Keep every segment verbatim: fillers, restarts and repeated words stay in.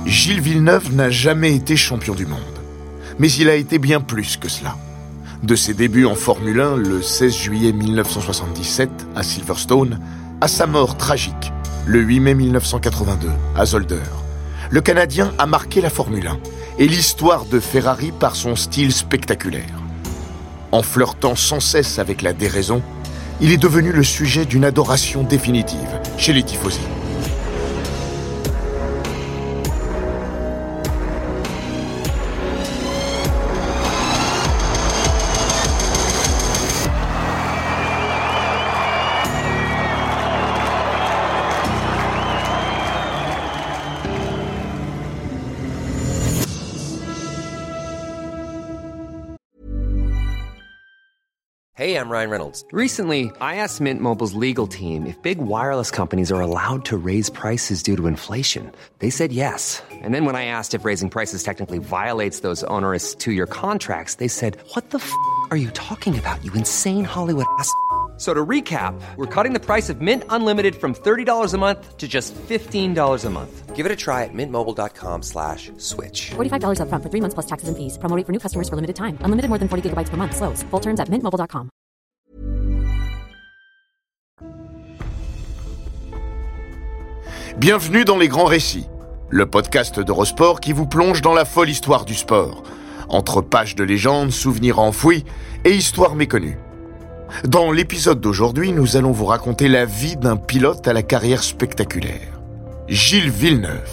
Gilles Villeneuve n'a jamais été champion du monde. Mais il a été bien plus que cela. De ses débuts en Formule un, le seize juillet mille neuf cent soixante-dix-sept, à Silverstone, à sa mort tragique, le huit mai mille neuf cent quatre-vingt-deux, à Zolder, le Canadien a marqué la Formule un et l'histoire de Ferrari par son style spectaculaire. En flirtant sans cesse avec la déraison, il est devenu le sujet d'une adoration définitive chez les tifosi. Hey, I'm Ryan Reynolds. Recently, I asked Mint Mobile's legal team if big wireless companies are allowed to raise prices due to inflation. They said yes. And then when I asked if raising prices technically violates those onerous two-year contracts, they said, what the f*** are you talking about, you insane Hollywood ass f- So to recap, we're cutting the price of Mint Unlimited from thirty dollars a month to just fifteen dollars a month. Give it a try at mintmobile.com slash switch. forty-five dollars up front for three months plus taxes and fees. Promo rate for new customers for limited time. Unlimited more than forty gigabytes per month. Slows full terms at mint mobile dot com. Bienvenue dans Les Grands Récits, le podcast d'Eurosport qui vous plonge dans la folle histoire du sport, entre pages de légendes, souvenirs enfouis et histoires méconnues. Dans l'épisode d'aujourd'hui, nous allons vous raconter la vie d'un pilote à la carrière spectaculaire, Gilles Villeneuve.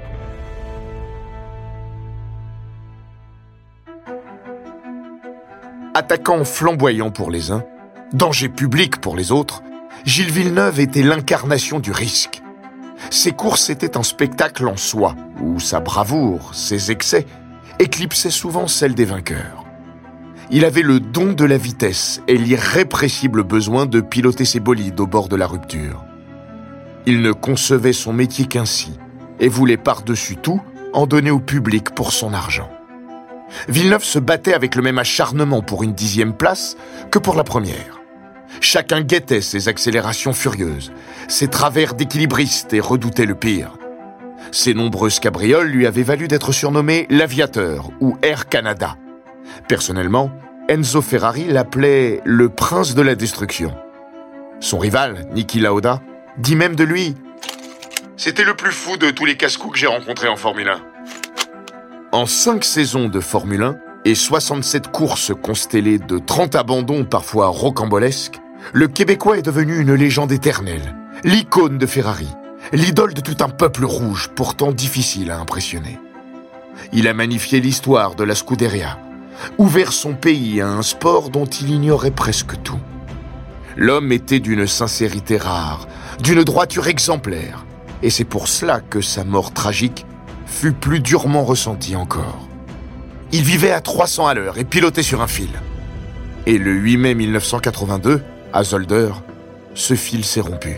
Attaquant flamboyant pour les uns, danger public pour les autres, Gilles Villeneuve était l'incarnation du risque. Ses courses étaient un spectacle en soi, où sa bravoure, ses excès, éclipsaient souvent celle des vainqueurs. Il avait le don de la vitesse et l'irrépressible besoin de piloter ses bolides au bord de la rupture. Il ne concevait son métier qu'ainsi et voulait par-dessus tout en donner au public pour son argent. Villeneuve se battait avec le même acharnement pour une dixième place que pour la première. Chacun guettait ses accélérations furieuses, ses travers d'équilibriste et redoutait le pire. Ses nombreuses cabrioles lui avaient valu d'être surnommé l'Aviateur ou Air Canada. Personnellement, Enzo Ferrari l'appelait le prince de la destruction. Son rival, Niki Lauda, dit même de lui « C'était le plus fou de tous les casse-cou que j'ai rencontrés en Formule un ». En cinq saisons de Formule un et soixante-sept courses constellées de trente abandons parfois rocambolesques, le Québécois est devenu une légende éternelle, l'icône de Ferrari, l'idole de tout un peuple rouge pourtant difficile à impressionner. Il a magnifié l'histoire de la Scuderia, ouvert son pays à un sport dont il ignorait presque tout. L'homme était d'une sincérité rare, d'une droiture exemplaire, et c'est pour cela que sa mort tragique fut plus durement ressentie encore. Il vivait à trois cents à l'heure et pilotait sur un fil. Et le huit mai mille neuf cent quatre-vingt-deux, à Zolder, ce fil s'est rompu.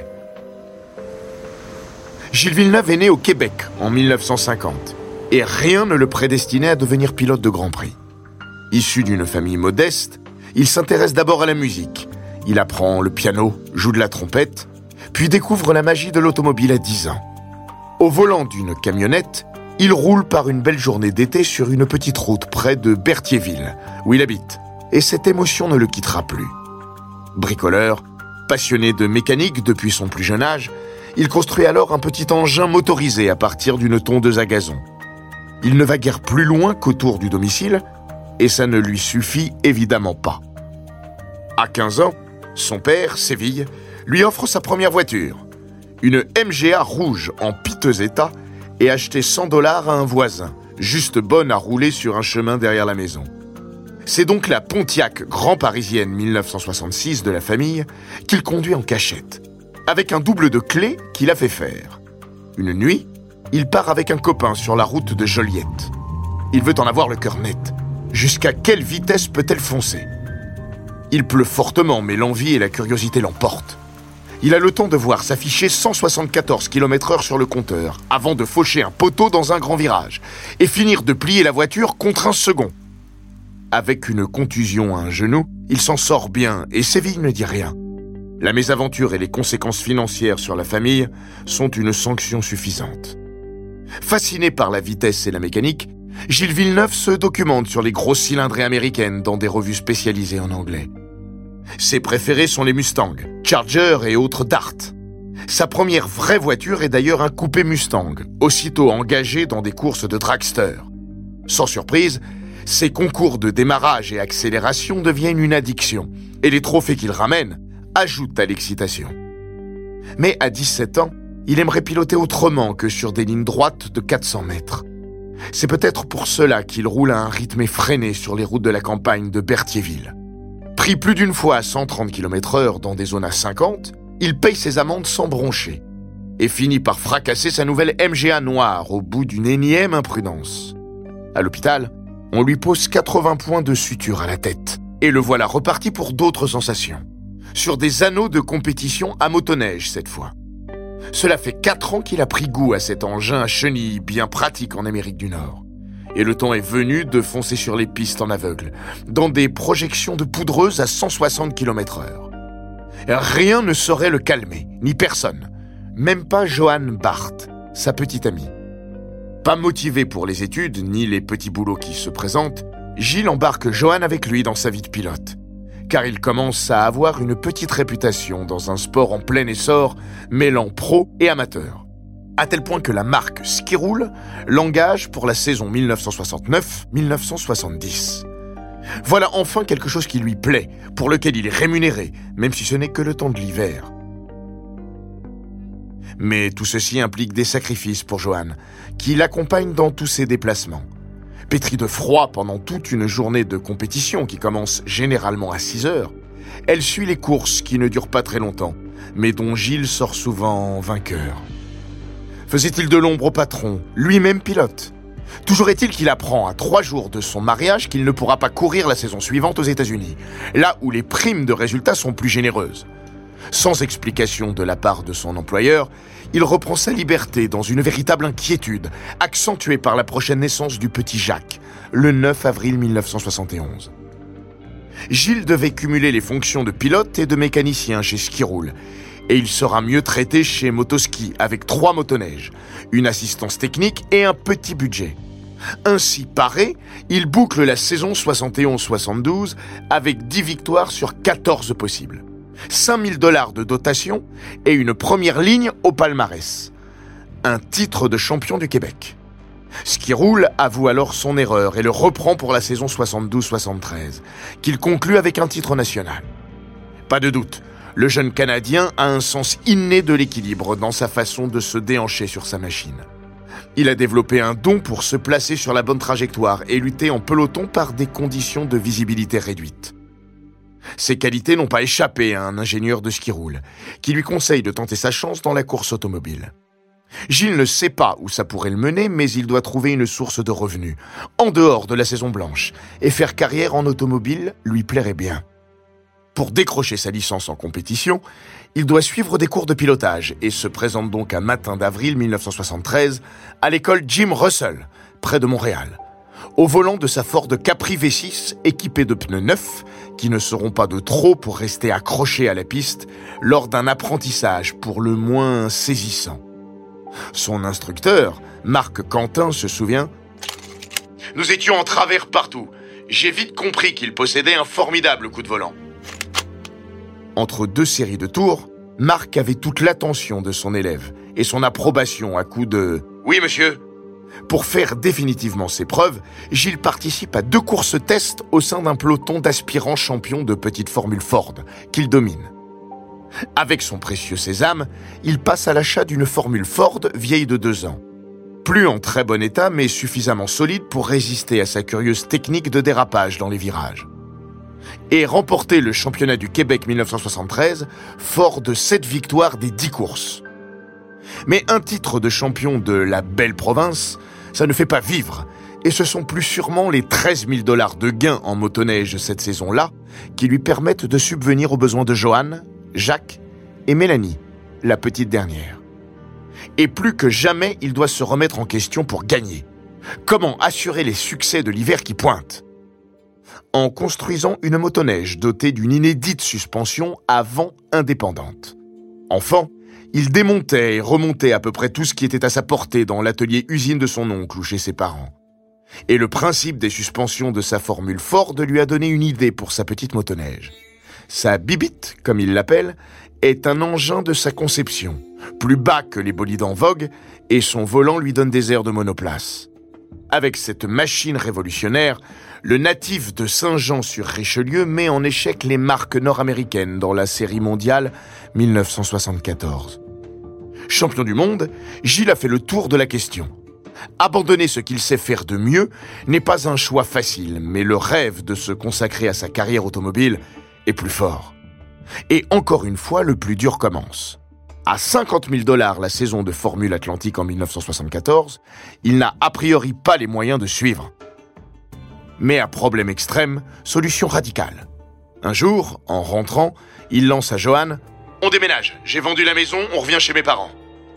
Gilles Villeneuve est né au Québec en mille neuf cent cinquante, et rien ne le prédestinait à devenir pilote de Grand Prix. Issu d'une famille modeste, il s'intéresse d'abord à la musique. Il apprend le piano, joue de la trompette, puis découvre la magie de l'automobile à dix ans. Au volant d'une camionnette, il roule par une belle journée d'été sur une petite route près de Berthierville, où il habite, et cette émotion ne le quittera plus. Bricoleur, passionné de mécanique depuis son plus jeune âge, il construit alors un petit engin motorisé à partir d'une tondeuse à gazon. Il ne va guère plus loin qu'autour du domicile, et ça ne lui suffit évidemment pas. À quinze ans, son père, Séville, lui offre sa première voiture, une M G A rouge en piteux état et achetée cent dollars à un voisin, juste bonne à rouler sur un chemin derrière la maison. C'est donc la Pontiac Grand Parisienne mille neuf cent soixante-six de la famille qu'il conduit en cachette, avec un double de clés qu'il a fait faire. Une nuit, il part avec un copain sur la route de Joliette. Il veut en avoir le cœur net. Jusqu'à quelle vitesse peut-elle foncer ? Il pleut fortement, mais l'envie et la curiosité l'emportent. Il a le temps de voir s'afficher cent soixante-quatorze kilomètres heure sur le compteur, avant de faucher un poteau dans un grand virage, et finir de plier la voiture contre un second. Avec une contusion à un genou, il s'en sort bien, et Séville ne dit rien. La mésaventure et les conséquences financières sur la famille sont une sanction suffisante. Fasciné par la vitesse et la mécanique, Gilles Villeneuve se documente sur les grosses cylindrées américaines dans des revues spécialisées en anglais. Ses préférés sont les Mustang, Charger et autres Dart. Sa première vraie voiture est d'ailleurs un coupé Mustang, aussitôt engagé dans des courses de dragster. Sans surprise, ses concours de démarrage et accélération deviennent une addiction, et les trophées qu'il ramène ajoutent à l'excitation. Mais à dix-sept ans, il aimerait piloter autrement que sur des lignes droites de quatre cents mètres. C'est peut-être pour cela qu'il roule à un rythme effréné sur les routes de la campagne de Berthierville. Pris plus d'une fois à cent trente kilomètres heure dans des zones à cinquante, il paye ses amendes sans broncher et finit par fracasser sa nouvelle M G A noire au bout d'une énième imprudence. À l'hôpital, on lui pose quatre-vingts points de suture à la tête et le voilà reparti pour d'autres sensations. Sur des anneaux de compétition à motoneige cette fois. Cela fait quatre ans qu'il a pris goût à cet engin à chenilles bien pratique en Amérique du Nord. Et le temps est venu de foncer sur les pistes en aveugle, dans des projections de poudreuse à cent soixante kilomètres heure. Rien ne saurait le calmer, ni personne. Même pas Johann Barth, sa petite amie. Pas motivé pour les études, ni les petits boulots qui se présentent, Gilles embarque Johann avec lui dans sa vie de pilote. Car il commence à avoir une petite réputation dans un sport en plein essor, mêlant pro et amateur. À tel point que la marque Skiroul l'engage pour la saison dix-neuf cent soixante-neuf dix-neuf cent soixante-dix. Voilà enfin quelque chose qui lui plaît, pour lequel il est rémunéré, même si ce n'est que le temps de l'hiver. Mais tout ceci implique des sacrifices pour Johann, qui l'accompagne dans tous ses déplacements. Pétrie de froid pendant toute une journée de compétition qui commence généralement à six heures, elle suit les courses qui ne durent pas très longtemps, mais dont Gilles sort souvent vainqueur. Faisait-il de l'ombre au patron, lui-même pilote ? Toujours est-il qu'il apprend à trois jours de son mariage qu'il ne pourra pas courir la saison suivante aux États-Unis, là où les primes de résultats sont plus généreuses. Sans explication de la part de son employeur, il reprend sa liberté dans une véritable inquiétude, accentuée par la prochaine naissance du petit Jacques, le neuf avril dix-neuf cent soixante et onze. Gilles devait cumuler les fonctions de pilote et de mécanicien chez Skiroul, et il sera mieux traité chez Motoski avec trois motoneiges, une assistance technique et un petit budget. Ainsi paré, il boucle la saison soixante et onze soixante-douze avec dix victoires sur quatorze possibles. cinq mille dollars de dotation et une première ligne au palmarès. Un titre de champion du Québec. Skiroul avoue alors son erreur et le reprend pour la saison soixante-douze soixante-treize, qu'il conclut avec un titre national. Pas de doute, le jeune Canadien a un sens inné de l'équilibre dans sa façon de se déhancher sur sa machine. Il a développé un don pour se placer sur la bonne trajectoire et lutter en peloton par des conditions de visibilité réduites. Ces qualités n'ont pas échappé à un ingénieur de Skiroul, qui lui conseille de tenter sa chance dans la course automobile. Gilles ne sait pas où ça pourrait le mener, mais il doit trouver une source de revenus, en dehors de la saison blanche, et faire carrière en automobile lui plairait bien. Pour décrocher sa licence en compétition, il doit suivre des cours de pilotage et se présente donc un matin d'avril dix-neuf cent soixante-treize à l'école Jim Russell, près de Montréal, au volant de sa Ford Capri V six équipée de pneus neufs qui ne seront pas de trop pour rester accrochés à la piste lors d'un apprentissage pour le moins saisissant. Son instructeur, Marc Quentin, se souvient « Nous étions en travers partout. J'ai vite compris qu'il possédait un formidable coup de volant. » Entre deux séries de tours, Marc avait toute l'attention de son élève et son approbation à coups de « Oui, monsieur ». Pour faire définitivement ses preuves, Gilles participe à deux courses test au sein d'un peloton d'aspirants champions de petite formule Ford, qu'il domine. Avec son précieux sésame, il passe à l'achat d'une formule Ford vieille de deux ans. Plus en très bon état, mais suffisamment solide pour résister à sa curieuse technique de dérapage dans les virages. Et remporter le championnat du Québec dix-neuf cent soixante-treize, fort de sept victoires des dix courses. Mais un titre de champion de la belle province, ça ne fait pas vivre. Et ce sont plus sûrement les treize mille dollars de gains en motoneige cette saison-là qui lui permettent de subvenir aux besoins de Johann, Jacques et Mélanie, la petite dernière. Et plus que jamais, il doit se remettre en question pour gagner. Comment assurer les succès de l'hiver qui pointe ? En construisant une motoneige dotée d'une inédite suspension à vent indépendante. Enfant, Il démontait et remontait à peu près tout ce qui était à sa portée dans l'atelier-usine de son oncle ou chez ses parents. Et le principe des suspensions de sa Formule Ford lui a donné une idée pour sa petite motoneige. Sa bibite, comme il l'appelle, est un engin de sa conception, plus bas que les bolides en vogue, et son volant lui donne des airs de monoplace. Avec cette machine révolutionnaire, le natif de Saint-Jean-sur-Richelieu met en échec les marques nord-américaines dans la série mondiale dix-neuf cent soixante-quatorze. Champion du monde, Gilles a fait le tour de la question. Abandonner ce qu'il sait faire de mieux n'est pas un choix facile, mais le rêve de se consacrer à sa carrière automobile est plus fort. Et encore une fois, le plus dur commence. À cinquante mille dollars la saison de Formule Atlantique en dix-neuf cent soixante-quatorze, il n'a a priori pas les moyens de suivre. Mais à problème extrême, solution radicale. Un jour, en rentrant, il lance à Johan « On déménage, j'ai vendu la maison, on revient chez mes parents ».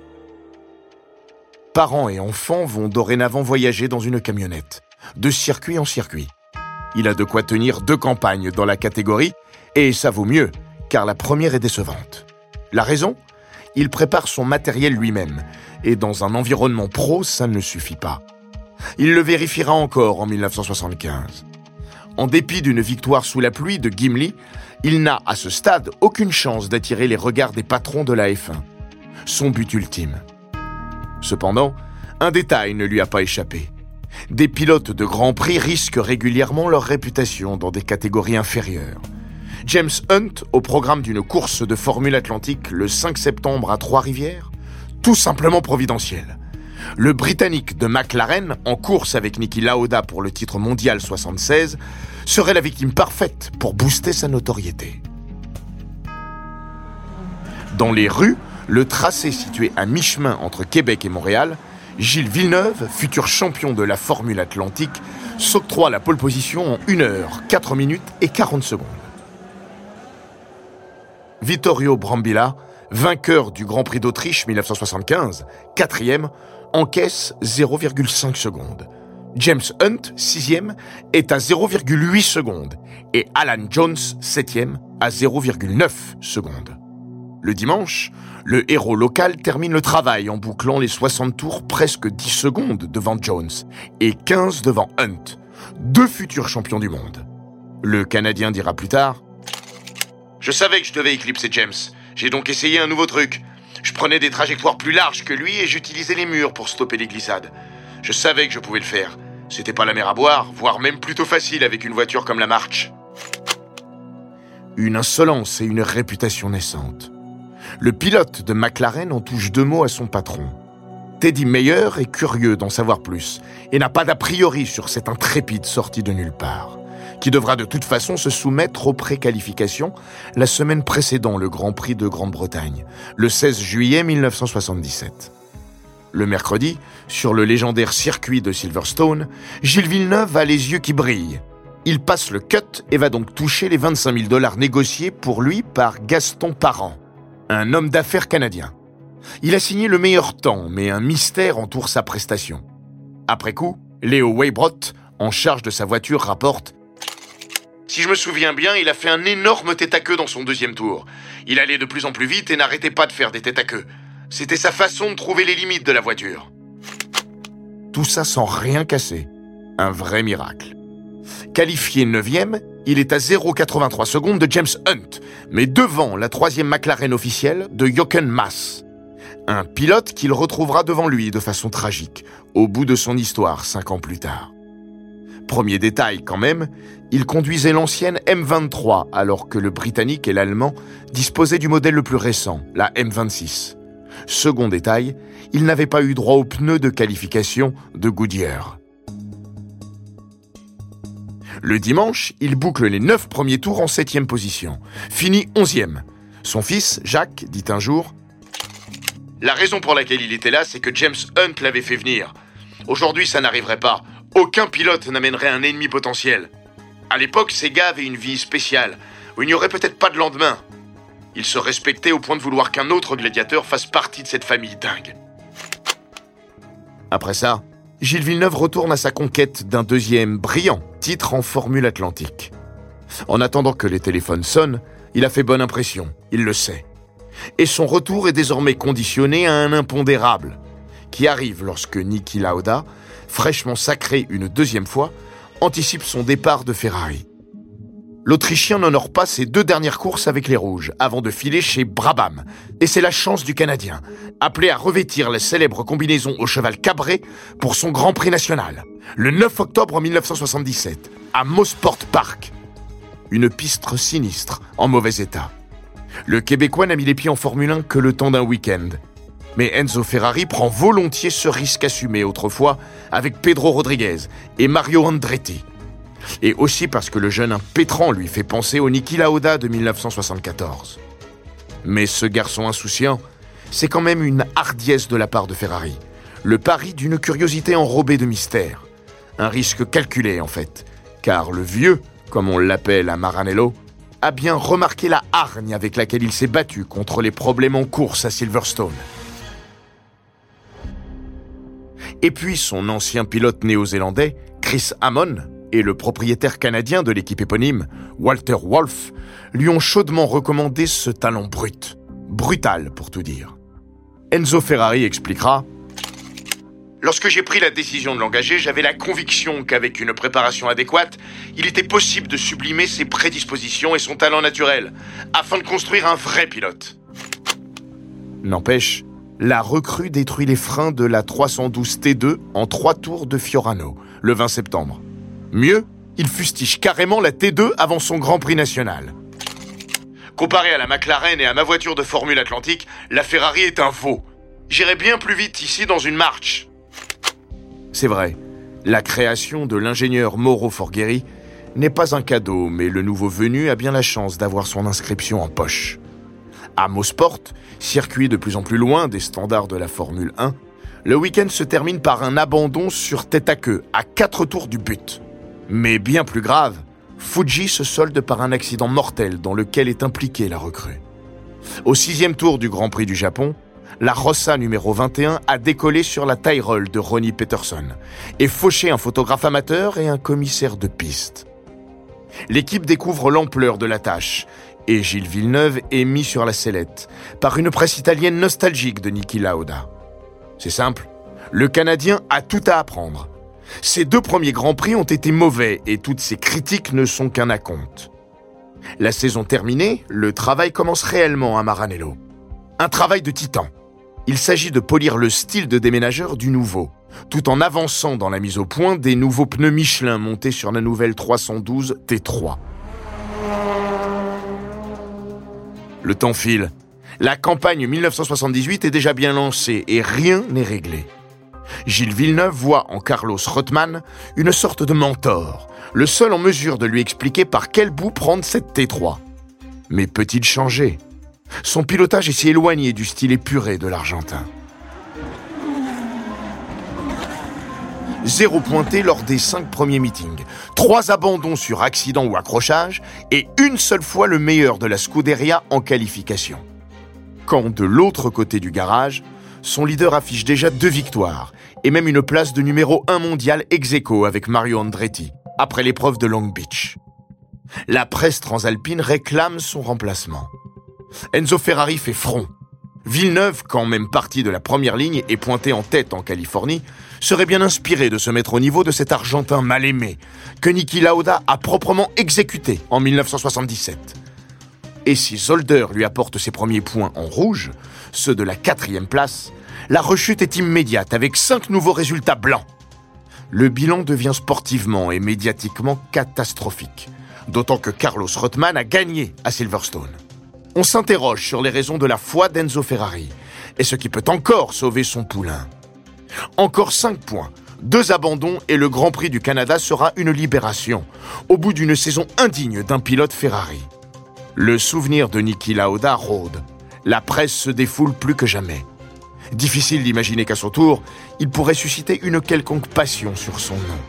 Parents et enfants vont dorénavant voyager dans une camionnette, de circuit en circuit. Il a de quoi tenir deux campagnes dans la catégorie, et ça vaut mieux, car la première est décevante. La raison ? Il prépare son matériel lui-même, et dans un environnement pro, ça ne suffit pas. Il le vérifiera encore en dix-neuf cent soixante-quinze. En dépit d'une victoire sous la pluie de Gimli, il n'a à ce stade aucune chance d'attirer les regards des patrons de la F un. Son but ultime. Cependant, un détail ne lui a pas échappé. Des pilotes de Grand Prix risquent régulièrement leur réputation dans des catégories inférieures. James Hunt, au programme d'une course de Formule Atlantique le cinq septembre à Trois-Rivières, tout simplement providentiel. Le Britannique de McLaren, en course avec Niki Lauda pour le titre mondial soixante-seize, serait la victime parfaite pour booster sa notoriété. Dans les rues, le tracé situé à mi-chemin entre Québec et Montréal, Gilles Villeneuve, futur champion de la Formule Atlantique, s'octroie la pole position en une heure, quatre minutes et quarante secondes. Vittorio Brambilla, vainqueur du Grand Prix d'Autriche dix-neuf cent soixante-quinze, quatrième, encaisse zéro virgule cinq secondes. James Hunt, sixième, est à zéro virgule huit secondes et Alan Jones, septième, à zéro virgule neuf secondes. Le dimanche, le héros local termine le travail en bouclant les soixante tours presque dix secondes devant Jones et quinze devant Hunt, deux futurs champions du monde. Le Canadien dira plus tard « Je savais que je devais éclipser James. J'ai donc essayé un nouveau truc. Je prenais des trajectoires plus larges que lui et j'utilisais les murs pour stopper les glissades. Je savais que je pouvais le faire. C'était pas la mer à boire, voire même plutôt facile avec une voiture comme la March. » Une insolence et une réputation naissante. Le pilote de McLaren en touche deux mots à son patron. Teddy Mayer est curieux d'en savoir plus et n'a pas d'a priori sur cette intrépide sortie de nulle part, qui devra de toute façon se soumettre aux préqualifications la semaine précédant le Grand Prix de Grande-Bretagne, le seize juillet dix-neuf cent soixante-dix-sept. Le mercredi, sur le légendaire circuit de Silverstone, Gilles Villeneuve a les yeux qui brillent. Il passe le cut et va donc toucher les vingt-cinq mille dollars négociés pour lui par Gaston Parent, un homme d'affaires canadien. Il a signé le meilleur temps, mais un mystère entoure sa prestation. Après coup, Léo Weibrot, en charge de sa voiture, rapporte « Si je me souviens bien, il a fait un énorme tête-à-queue dans son deuxième tour. Il allait de plus en plus vite et n'arrêtait pas de faire des tête-à-queue. C'était sa façon de trouver les limites de la voiture. » Tout ça sans rien casser. Un vrai miracle. Qualifié neuvième, il est à zéro virgule quatre-vingt-trois secondes de James Hunt, mais devant la troisième McLaren officielle de Jochen Mass. Un pilote qu'il retrouvera devant lui de façon tragique, au bout de son histoire cinq ans plus tard. Premier détail quand même, il conduisait l'ancienne M vingt-trois, alors que le Britannique et l'Allemand disposaient du modèle le plus récent, la M vingt-six. Second détail, il n'avait pas eu droit aux pneus de qualification de Goodyear. Le dimanche, il boucle les neuf premiers tours en septième position, finit onzième. Son fils, Jacques, dit un jour « La raison pour laquelle il était là, c'est que James Hunt l'avait fait venir. Aujourd'hui, ça n'arriverait pas. Aucun pilote n'amènerait un ennemi potentiel. À l'époque, ces gars avaient une vie spéciale, où il n'y aurait peut-être pas de lendemain. Ils se respectaient au point de vouloir qu'un autre gladiateur fasse partie de cette famille dingue. » Après ça, Gilles Villeneuve retourne à sa conquête d'un deuxième brillant titre en Formule Atlantique. En attendant que les téléphones sonnent, il a fait bonne impression, il le sait. Et son retour est désormais conditionné à un impondérable, qui arrive lorsque Niki Lauda, fraîchement sacré une deuxième fois, anticipe son départ de Ferrari. L'Autrichien n'honore pas ses deux dernières courses avec les Rouges, avant de filer chez Brabham. Et c'est la chance du Canadien, appelé à revêtir la célèbre combinaison au cheval cabré pour son Grand Prix national, le neuf octobre mille neuf cent soixante-dix-sept, à Mosport Park. Une piste sinistre, en mauvais état. Le Québécois n'a mis les pieds en Formule un que le temps d'un week-end. Mais Enzo Ferrari prend volontiers ce risque assumé autrefois avec Pedro Rodriguez et Mario Andretti. Et aussi parce que le jeune impétrant lui fait penser au Niki Lauda de mille neuf cent soixante-quatorze. Mais ce garçon insouciant, c'est quand même une hardiesse de la part de Ferrari. Le pari d'une curiosité enrobée de mystère. Un risque calculé en fait, car le vieux, comme on l'appelle à Maranello, a bien remarqué la hargne avec laquelle il s'est battu contre les problèmes en course à Silverstone. Et puis son ancien pilote néo-zélandais, Chris Amon, et le propriétaire canadien de l'équipe éponyme, Walter Wolf, lui ont chaudement recommandé ce talent brut. Brutal, pour tout dire. Enzo Ferrari expliquera « Lorsque j'ai pris la décision de l'engager, j'avais la conviction qu'avec une préparation adéquate, il était possible de sublimer ses prédispositions et son talent naturel, afin de construire un vrai pilote. » N'empêche, la recrue détruit les freins de la trois cent douze T deux en trois tours de Fiorano, le vingt septembre. Mieux, il fustige carrément la T deux avant son Grand Prix national. Comparé à la McLaren et à ma voiture de Formule Atlantique, la Ferrari est un veau. J'irai bien plus vite ici dans une marche. C'est vrai, la création de l'ingénieur Mauro Forghieri n'est pas un cadeau, mais le nouveau venu a bien la chance d'avoir son inscription en poche. À Mosport, circuit de plus en plus loin des standards de la Formule un, le week-end se termine par un abandon sur tête à queue, à quatre tours du but. Mais bien plus grave, Fuji se solde par un accident mortel dans lequel est impliquée la recrue. Au sixième tour du Grand Prix du Japon, la Rossa numéro vingt et un a décollé sur la Tyrrell de Ronnie Peterson et fauché un photographe amateur et un commissaire de piste. L'équipe découvre l'ampleur de la tâche et Gilles Villeneuve est mis sur la sellette par une presse italienne nostalgique de Niki Lauda. C'est simple, le Canadien a tout à apprendre. Ses deux premiers Grands Prix ont été mauvais et toutes ses critiques ne sont qu'un acompte. La saison terminée, le travail commence réellement à Maranello. Un travail de titan. Il s'agit de polir le style de déménageur du nouveau, tout en avançant dans la mise au point des nouveaux pneus Michelin montés sur la nouvelle trois cent douze T trois. Le temps file. La campagne mille neuf cent soixante-dix-huit est déjà bien lancée et rien n'est réglé. Gilles Villeneuve voit en Carlos Reutemann une sorte de mentor, le seul en mesure de lui expliquer par quel bout prendre cette T trois. Mais peut-il changer ? Son pilotage est si éloigné du style épuré de l'Argentin. Zéro pointé lors des cinq premiers meetings, trois abandons sur accident ou accrochage et une seule fois le meilleur de la Scuderia en qualification. Quand de l'autre côté du garage, son leader affiche déjà deux victoires et même une place de numéro un mondial ex aequo avec Mario Andretti, après l'épreuve de Long Beach. La presse transalpine réclame son remplacement. Enzo Ferrari fait front. Villeneuve, quand même parti de la première ligne et pointé en tête en Californie, serait bien inspiré de se mettre au niveau de cet Argentin mal aimé, que Niki Lauda a proprement exécuté en mille neuf cent soixante-dix-sept. Et si Zolder lui apporte ses premiers points en rouge, ceux de la quatrième place, la rechute est immédiate avec cinq nouveaux résultats blancs. Le bilan devient sportivement et médiatiquement catastrophique, d'autant que Carlos Reutemann a gagné à Silverstone. On s'interroge sur les raisons de la foi d'Enzo Ferrari et ce qui peut encore sauver son poulain. Encore cinq points, deux abandons et le Grand Prix du Canada sera une libération, au bout d'une saison indigne d'un pilote Ferrari. Le souvenir de Niki Lauda rôde. La presse se défoule plus que jamais. Difficile d'imaginer qu'à son tour, il pourrait susciter une quelconque passion sur son nom.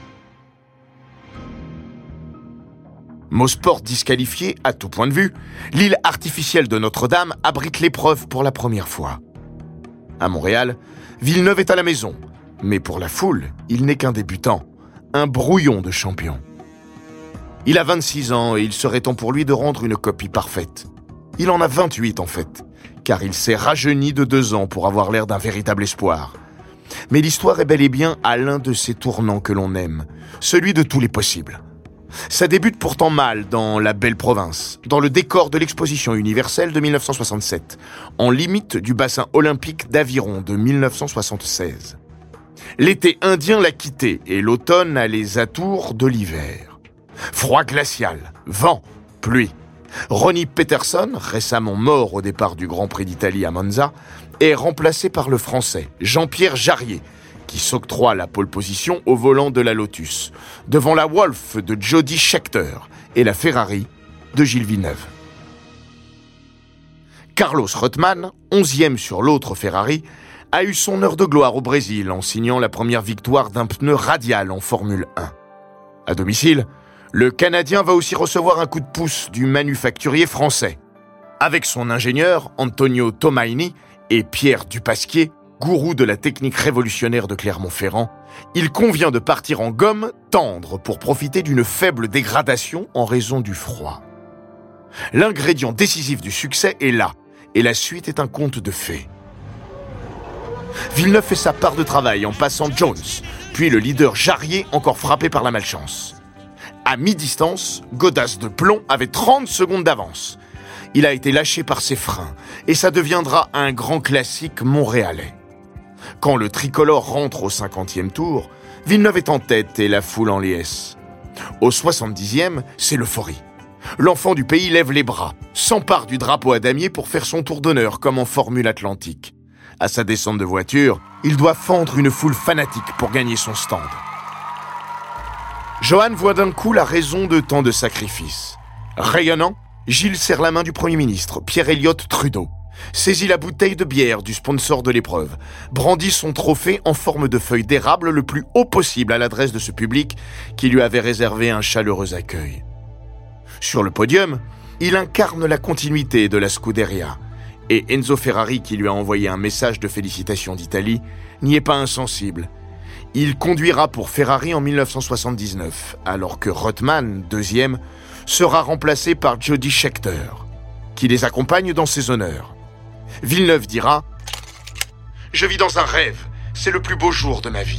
Mosport disqualifié, à tout point de vue, l'île artificielle de Notre-Dame abrite l'épreuve pour la première fois. À Montréal, Villeneuve est à la maison, mais pour la foule, il n'est qu'un débutant, un brouillon de champion. Il a vingt-six ans et il serait temps pour lui de rendre une copie parfaite. Il en a vingt-huit en fait, car il s'est rajeuni de deux ans pour avoir l'air d'un véritable espoir. Mais l'histoire est bel et bien à l'un de ces tournants que l'on aime, celui de tous les possibles. Ça débute pourtant mal dans la belle province, dans le décor de l'exposition universelle de mille neuf cent soixante-sept, en limite du bassin olympique d'Aviron de mille neuf cent soixante-seize. L'été indien l'a quitté et l'automne a les atours de l'hiver. Froid glacial, vent, pluie. Ronnie Peterson, récemment mort au départ du Grand Prix d'Italie à Monza, est remplacé par le Français Jean-Pierre Jarier, qui s'octroie la pole position au volant de la Lotus, devant la Wolf de Jody Scheckter et la Ferrari de Gilles Villeneuve. Carlos Reutemann, onzième sur l'autre Ferrari, a eu son heure de gloire au Brésil en signant la première victoire d'un pneu radial en Formule un. À domicile, le Canadien va aussi recevoir un coup de pouce du manufacturier français. Avec son ingénieur Antonio Tomaini et Pierre Dupasquier, gourou de la technique révolutionnaire de Clermont-Ferrand, il convient de partir en gomme tendre pour profiter d'une faible dégradation en raison du froid. L'ingrédient décisif du succès est là, et la suite est un conte de fées. Villeneuve fait sa part de travail en passant Jones, puis le leader Jarier encore frappé par la malchance. À mi-distance, Goddas de plomb avait trente secondes d'avance. Il a été lâché par ses freins, et ça deviendra un grand classique montréalais. Quand le tricolore rentre au cinquantième tour, Villeneuve est en tête et la foule en liesse. Au soixante-dixième, c'est l'euphorie. L'enfant du pays lève les bras, s'empare du drapeau à damier pour faire son tour d'honneur comme en Formule Atlantique. À sa descente de voiture, il doit fendre une foule fanatique pour gagner son stand. Johan voit d'un coup la raison de tant de sacrifices. Rayonnant, Gilles serre la main du Premier ministre, Pierre-Elliott Trudeau, saisit la bouteille de bière du sponsor de l'épreuve, brandit son trophée en forme de feuille d'érable le plus haut possible à l'adresse de ce public qui lui avait réservé un chaleureux accueil. Sur le podium, il incarne la continuité de la Scuderia, et Enzo Ferrari, qui lui a envoyé un message de félicitations d'Italie, n'y est pas insensible. Il conduira pour Ferrari en mille neuf cent soixante-dix-neuf, alors que Reutemann, deuxième, sera remplacé par Jody Scheckter, qui les accompagne dans ses honneurs. Villeneuve dira « Je vis dans un rêve, c'est le plus beau jour de ma vie ».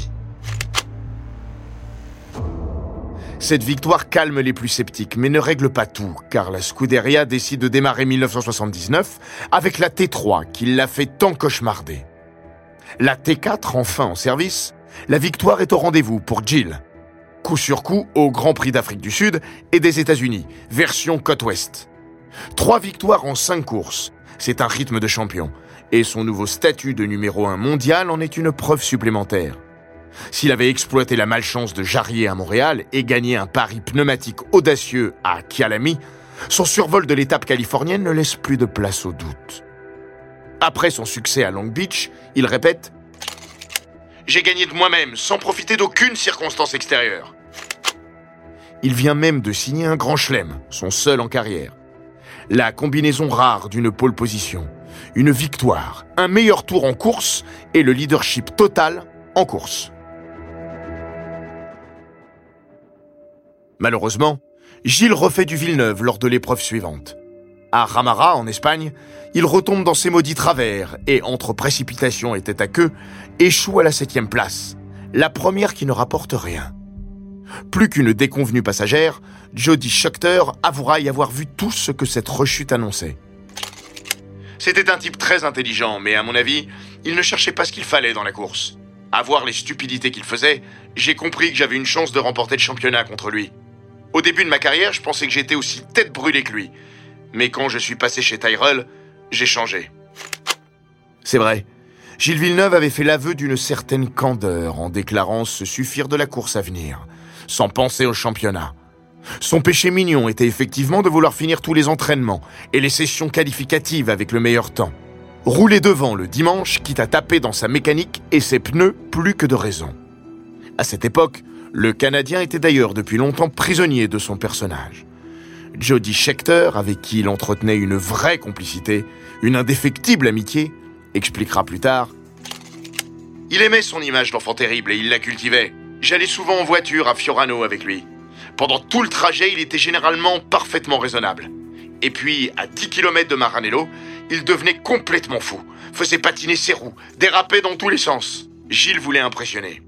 Cette victoire calme les plus sceptiques, mais ne règle pas tout, car la Scuderia décide de démarrer mille neuf cent soixante-dix-neuf avec la T trois, qui l'a fait tant cauchemarder. La T quatre, enfin en service, la victoire est au rendez-vous pour Gilles. Coup sur coup au Grand Prix d'Afrique du Sud et des États-Unis, version côte ouest. Trois victoires en cinq courses, c'est un rythme de champion, et son nouveau statut de numéro un mondial en est une preuve supplémentaire. S'il avait exploité la malchance de Jarier à Montréal et gagné un pari pneumatique audacieux à Kyalami, son survol de l'étape californienne ne laisse plus de place au doute. Après son succès à Long Beach, il répète « J'ai gagné de moi-même, sans profiter d'aucune circonstance extérieure. » Il vient même de signer un grand chelem, son seul en carrière. La combinaison rare d'une pole position, une victoire, un meilleur tour en course et le leadership total en course. Malheureusement, Gilles refait du Villeneuve lors de l'épreuve suivante. À Ramara, en Espagne, il retombe dans ses maudits travers et, entre précipitation et tête à queue, échoue à la septième place, la première qui ne rapporte rien. Plus qu'une déconvenue passagère, Jody Scheckter avouera y avoir vu tout ce que cette rechute annonçait. C'était un type très intelligent, mais à mon avis, il ne cherchait pas ce qu'il fallait dans la course. À voir les stupidités qu'il faisait, j'ai compris que j'avais une chance de remporter le championnat contre lui. Au début de ma carrière, je pensais que j'étais aussi tête brûlée que lui. Mais quand je suis passé chez Tyrrell, j'ai changé. C'est vrai, Gilles Villeneuve avait fait l'aveu d'une certaine candeur en déclarant se suffire de la course à venir, sans penser au championnat. Son péché mignon était effectivement de vouloir finir tous les entraînements et les sessions qualificatives avec le meilleur temps. Rouler devant le dimanche, quitte à taper dans sa mécanique et ses pneus plus que de raison. À cette époque, le Canadien était d'ailleurs depuis longtemps prisonnier de son personnage. Jody Scheckter, avec qui il entretenait une vraie complicité, une indéfectible amitié, expliquera plus tard « Il aimait son image d'enfant terrible et il la cultivait. J'allais souvent en voiture à Fiorano avec lui. Pendant tout le trajet, il était généralement parfaitement raisonnable. Et puis, à dix kilomètres de Maranello, il devenait complètement fou, faisait patiner ses roues, dérapait dans tous les sens. Gilles voulait impressionner.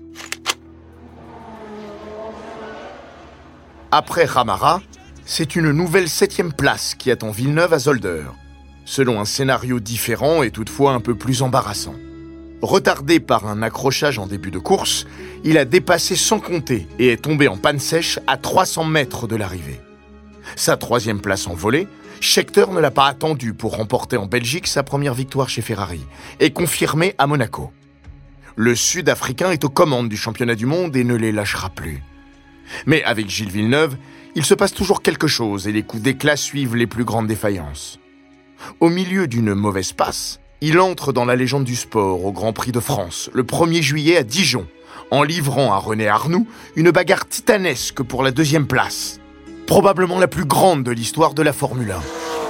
Après Ramara, c'est une nouvelle septième place qui attend Villeneuve à Zolder, selon un scénario différent et toutefois un peu plus embarrassant. Retardé par un accrochage en début de course, il a dépassé sans compter et est tombé en panne sèche à trois cents mètres de l'arrivée. Sa troisième place en volée, Scheckter ne l'a pas attendu pour remporter en Belgique sa première victoire chez Ferrari et confirmer à Monaco. Le Sud-Africain est aux commandes du championnat du monde et ne les lâchera plus. Mais avec Gilles Villeneuve, il se passe toujours quelque chose et les coups d'éclat suivent les plus grandes défaillances. Au milieu d'une mauvaise passe, il entre dans la légende du sport au Grand Prix de France, le premier juillet à Dijon, en livrant à René Arnoux une bagarre titanesque pour la deuxième place, probablement la plus grande de l'histoire de la Formule un.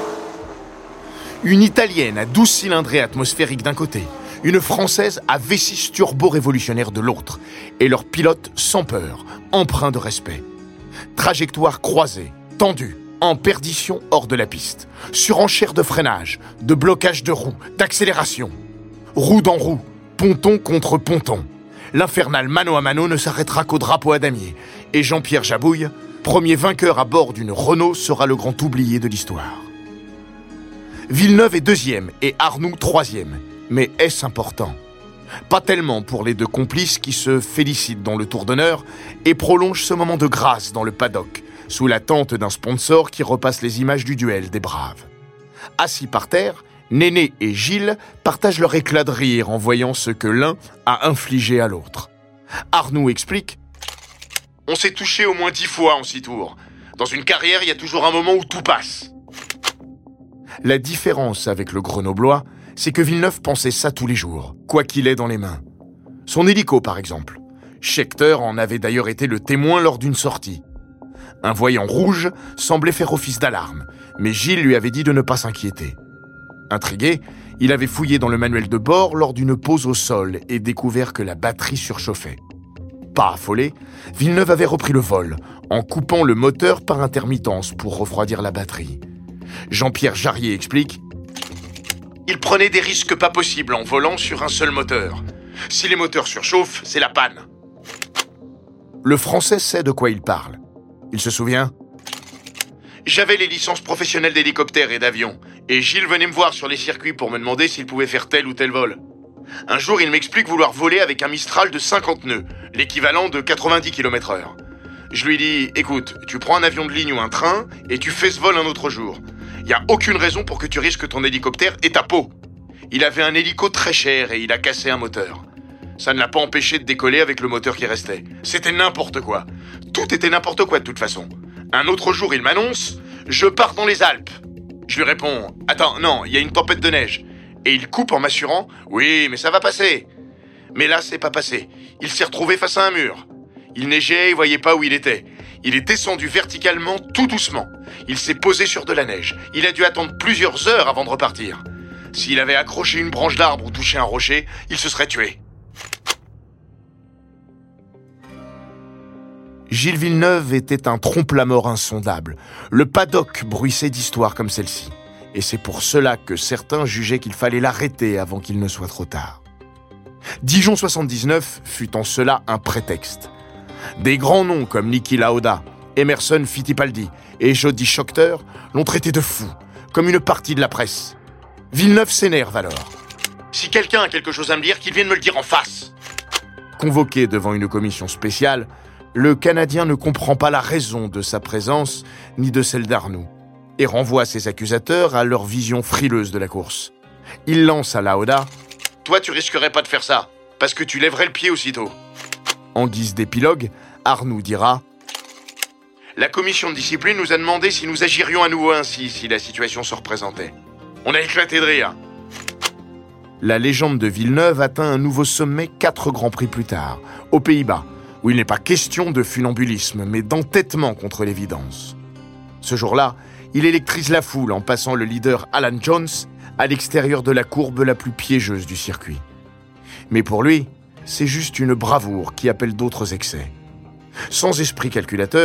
Une Italienne à douze cylindrées atmosphériques d'un côté, une Française à V six turbo révolutionnaire de l'autre, et leur pilote sans peur, empreint de respect. Trajectoire croisée, tendue, en perdition hors de la piste, surenchère de freinage, de blocage de roues, d'accélération. Roue dans roue, ponton contre ponton. L'infernal mano à mano ne s'arrêtera qu'au drapeau à damier, et Jean-Pierre Jabouille, premier vainqueur à bord d'une Renault, sera le grand oublié de l'histoire. Villeneuve est deuxième et Arnoux troisième. Mais est-ce important ? Pas tellement pour les deux complices qui se félicitent dans le tour d'honneur et prolongent ce moment de grâce dans le paddock, sous la tente d'un sponsor qui repasse les images du duel des braves. Assis par terre, Néné et Gilles partagent leur éclat de rire en voyant ce que l'un a infligé à l'autre. Arnoux explique « On s'est touché au moins dix fois en six tours. Dans une carrière, il y a toujours un moment où tout passe. » La différence avec le Grenoblois, c'est que Villeneuve pensait ça tous les jours, quoi qu'il ait dans les mains. Son hélico, par exemple. Scheckter en avait d'ailleurs été le témoin lors d'une sortie. Un voyant rouge semblait faire office d'alarme, mais Gilles lui avait dit de ne pas s'inquiéter. Intrigué, il avait fouillé dans le manuel de bord lors d'une pause au sol et découvert que la batterie surchauffait. Pas affolé, Villeneuve avait repris le vol, en coupant le moteur par intermittence pour refroidir la batterie. Jean-Pierre Jarier explique « Il prenait des risques pas possibles en volant sur un seul moteur. Si les moteurs surchauffent, c'est la panne. » Le Français sait de quoi il parle. Il se souvient ? « J'avais les licences professionnelles d'hélicoptère et d'avion, et Gilles venait me voir sur les circuits pour me demander s'il pouvait faire tel ou tel vol. Un jour, il m'explique vouloir voler avec un Mistral de cinquante nœuds, l'équivalent de quatre-vingt-dix kilomètres heure. Je lui dis, écoute, tu prends un avion de ligne ou un train, et tu fais ce vol un autre jour. Il n'y a aucune raison pour que tu risques ton hélicoptère et ta peau. Il avait un hélico très cher et il a cassé un moteur. Ça ne l'a pas empêché de décoller avec le moteur qui restait. C'était n'importe quoi. Tout était n'importe quoi de toute façon. Un autre jour, il m'annonce « Je pars dans les Alpes ». Je lui réponds « Attends, non, il y a une tempête de neige ». Et il coupe en m'assurant « Oui, mais ça va passer ». Mais là, c'est pas passé. Il s'est retrouvé face à un mur. Il neigeait, il voyait pas où il était. Il est descendu verticalement tout doucement. Il s'est posé sur de la neige. Il a dû attendre plusieurs heures avant de repartir. S'il avait accroché une branche d'arbre ou touché un rocher, il se serait tué. Gilles Villeneuve était un trompe-la-mort insondable. Le paddock bruissait d'histoires comme celle-ci. Et c'est pour cela que certains jugeaient qu'il fallait l'arrêter avant qu'il ne soit trop tard. Dijon soixante-dix-neuf fut en cela un prétexte. Des grands noms comme Niki Lauda, Emerson Fittipaldi et Jody Scheckter l'ont traité de fou, comme une partie de la presse. Villeneuve s'énerve alors. « Si quelqu'un a quelque chose à me dire, qu'il vienne me le dire en face !» Convoqué devant une commission spéciale, le Canadien ne comprend pas la raison de sa présence ni de celle d'Arnoux et renvoie ses accusateurs à leur vision frileuse de la course. Il lance à Lauda « Toi, tu risquerais pas de faire ça, parce que tu lèverais le pied aussitôt. » En guise d'épilogue, Arnoux dira « La commission de discipline nous a demandé si nous agirions à nouveau ainsi si la situation se représentait. On a éclaté de rire. » La légende de Villeneuve atteint un nouveau sommet quatre grands prix plus tard, aux Pays-Bas, où il n'est pas question de funambulisme, mais d'entêtement contre l'évidence. Ce jour-là, il électrise la foule en passant le leader Alan Jones à l'extérieur de la courbe la plus piégeuse du circuit. Mais pour lui, c'est juste une bravoure qui appelle d'autres excès. Sans esprit calculateur,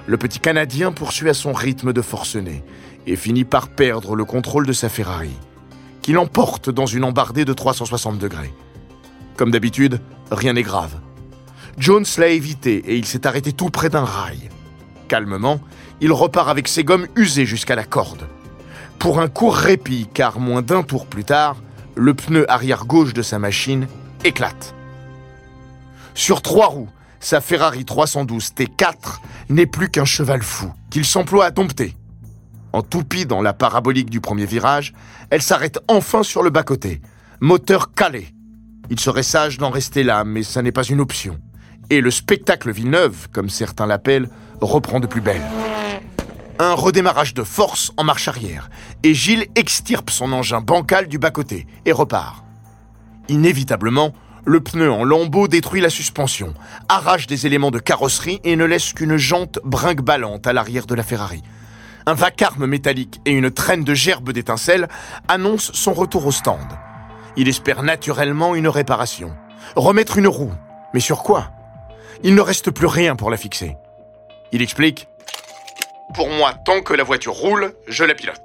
le petit Canadien poursuit à son rythme de forcené et finit par perdre le contrôle de sa Ferrari, qui l'emporte dans une embardée de trois cent soixante degrés. Comme d'habitude, rien n'est grave. Jones l'a évité et il s'est arrêté tout près d'un rail. Calmement, il repart avec ses gommes usées jusqu'à la corde. Pour un court répit, car moins d'un tour plus tard, le pneu arrière gauche de sa machine éclate. Sur trois roues, sa Ferrari trois cent douze T quatre n'est plus qu'un cheval fou, qu'il s'emploie à dompter. En toupie dans la parabolique du premier virage, elle s'arrête enfin sur le bas-côté. Moteur calé. Il serait sage d'en rester là, mais ça n'est pas une option. Et le spectacle Villeneuve, comme certains l'appellent, reprend de plus belle. Un redémarrage de force en marche arrière, et Gilles extirpe son engin bancal du bas-côté et repart. Inévitablement, le pneu en lambeaux détruit la suspension, arrache des éléments de carrosserie et ne laisse qu'une jante brinque-ballante à l'arrière de la Ferrari. Un vacarme métallique et une traîne de gerbes d'étincelles annoncent son retour au stand. Il espère naturellement une réparation. Remettre une roue. Mais sur quoi ? Il ne reste plus rien pour la fixer. Il explique : « Pour moi, tant que la voiture roule, je la pilote. »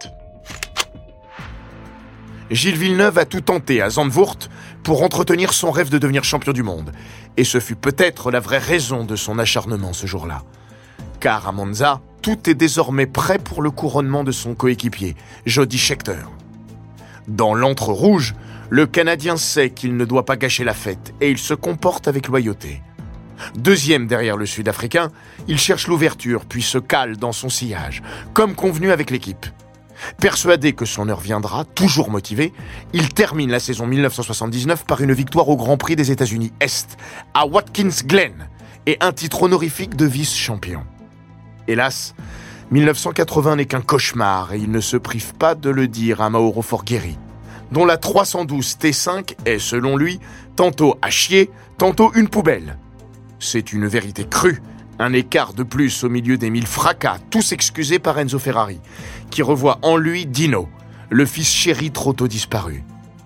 Gilles Villeneuve a tout tenté à Zandvoort pour entretenir son rêve de devenir champion du monde. Et ce fut peut-être la vraie raison de son acharnement ce jour-là. Car à Monza, tout est désormais prêt pour le couronnement de son coéquipier, Jody Scheckter. Dans l'antre rouge, le Canadien sait qu'il ne doit pas gâcher la fête et il se comporte avec loyauté. Deuxième derrière le Sud-Africain, il cherche l'ouverture puis se cale dans son sillage, comme convenu avec l'équipe. Persuadé que son heure viendra, toujours motivé, il termine la saison dix-neuf cent soixante-dix-neuf par une victoire au Grand Prix des États-Unis Est, à Watkins Glen, et un titre honorifique de vice-champion. Hélas, dix-neuf cent quatre-vingts n'est qu'un cauchemar et il ne se prive pas de le dire à Mauro Forghieri, dont la trois cent douze T cinq est, selon lui, tantôt à chier, tantôt une poubelle. C'est une vérité crue, un écart de plus au milieu des mille fracas, tous excusés par Enzo Ferrari, qui revoit en lui Dino, le fils chéri trop tôt disparu.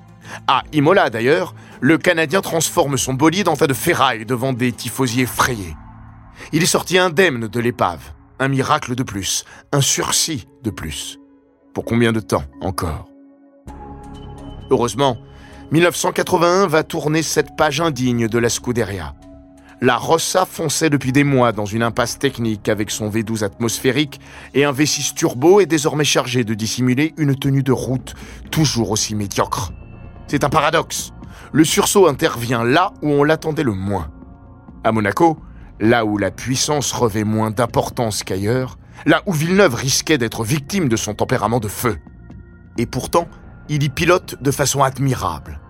À Imola d'ailleurs, le Canadien transforme son bolide en tas de ferraille devant des tifosi effrayés. Il est sorti indemne de l'épave, un miracle de plus, un sursis de plus. Pour combien de temps encore ? Heureusement, dix-neuf cent quatre-vingt-un va tourner cette page indigne de la Scuderia. La Rossa fonçait depuis des mois dans une impasse technique avec son V douze atmosphérique et un V six turbo est désormais chargé de dissimuler une tenue de route toujours aussi médiocre. C'est un paradoxe. Le sursaut intervient là où on l'attendait le moins. À Monaco, là où la puissance revêt moins d'importance qu'ailleurs, là où Villeneuve risquait d'être victime de son tempérament de feu. Et pourtant, il y pilote de façon admirable.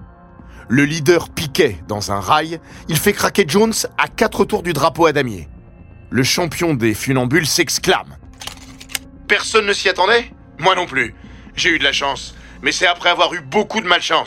Le leader piquait dans un rail, il fait craquer Jones à quatre tours du drapeau à damier. Le champion des funambules s'exclame. « Personne ne s'y attendait ? Moi non plus. J'ai eu de la chance, mais c'est après avoir eu beaucoup de malchance. »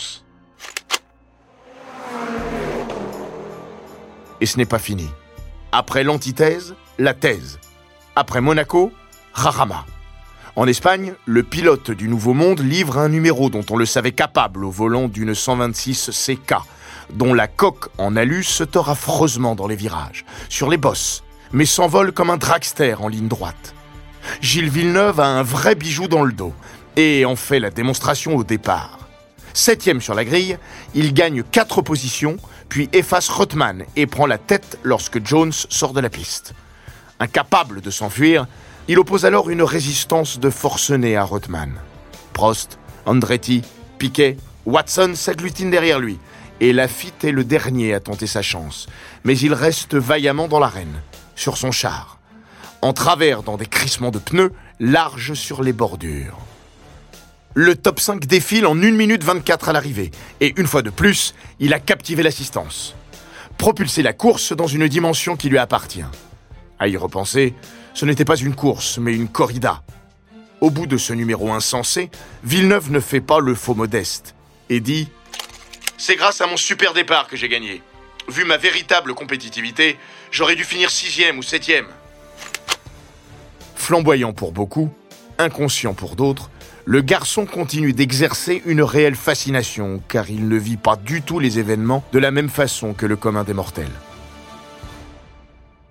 Et ce n'est pas fini. Après l'antithèse, la thèse. Après Monaco, Jarama. En Espagne, le pilote du Nouveau Monde livre un numéro dont on le savait capable au volant d'une cent vingt-six C K, dont la coque en alu se tord affreusement dans les virages, sur les bosses, mais s'envole comme un dragster en ligne droite. Gilles Villeneuve a un vrai bijou dans le dos et en fait la démonstration au départ. Septième sur la grille, il gagne quatre positions, puis efface Rothman et prend la tête lorsque Jones sort de la piste. Incapable de s'enfuir, il oppose alors une résistance de forcené à Rothman. Prost, Andretti, Piquet, Watson s'agglutinent derrière lui, et Laffite est le dernier à tenter sa chance. Mais il reste vaillamment dans l'arène, sur son char, en travers dans des crissements de pneus, larges sur les bordures. Le top cinq défile en une minute vingt-quatre à l'arrivée, et une fois de plus, il a captivé l'assistance. Propulsé la course dans une dimension qui lui appartient. À y repenser, ce n'était pas une course, mais une corrida. Au bout de ce numéro insensé, Villeneuve ne fait pas le faux modeste et dit « C'est grâce à mon super départ que j'ai gagné. Vu ma véritable compétitivité, j'aurais dû finir sixième ou septième. » Flamboyant pour beaucoup, inconscient pour d'autres, le garçon continue d'exercer une réelle fascination, car il ne vit pas du tout les événements de la même façon que le commun des mortels.